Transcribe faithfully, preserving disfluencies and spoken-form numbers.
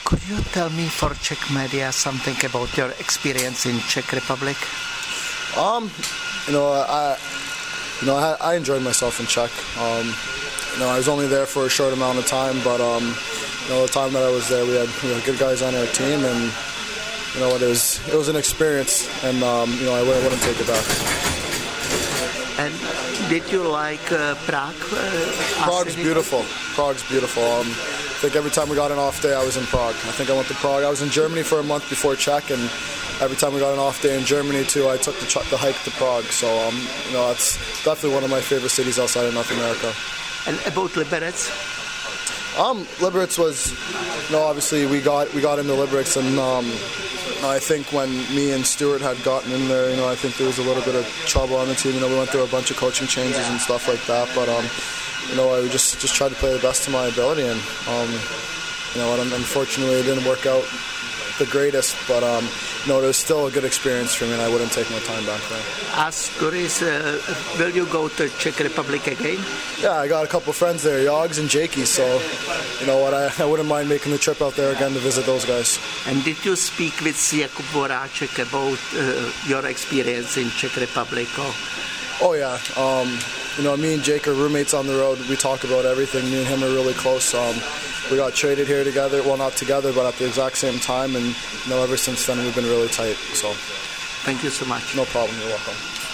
Could you tell me for Czech media something about your experience in Czech Republic? Um, you know, I, you know, I, I enjoyed myself in Czech. Um, you know, I was only there for a short amount of time, but um, you know, the time that I was there, we had, you know, good guys on our team, and you know, it was it was an experience, and um, you know, I wouldn't, wouldn't take it back. And did you like uh, Prague? Uh, Prague's beautiful. Prague's beautiful. Um, I think every time we got an off day, I was in Prague. I think I went to Prague. I was in Germany for a month before Czech, and every time we got an off day in Germany too, I took the, the hike to Prague. So um, you know, that's definitely one of my favorite cities outside of North America. And about Liberec? Um, Liberec was, you know, obviously we got we got into Liberec, and um, I think when me and Stuart had gotten in there, you know, I think there was a little bit of trouble on the team. You know, we went through a bunch of coaching changes and stuff like that, but um, you know, I just just tried to play the best of my ability, and um, you know, and unfortunately it didn't work out the greatest, but um, you know, it was still a good experience for me, and I wouldn't take my time back there. As tourists, uh, will you go to Czech Republic again? Yeah, I got a couple of friends there, Yogs and Jakey, so you know what, I, I wouldn't mind making the trip out there again to visit those guys. And did you speak with Jakub Voráček about uh, your experience in Czech Republic? Or? Oh yeah, um, you know, me and Jake are roommates on the road. We talk about everything. Me and him are really close. Um, we got traded here together. Well, not together, but at the exact same time. And you know, ever since then, we've been really tight. So, thank you so much. No problem. You're welcome.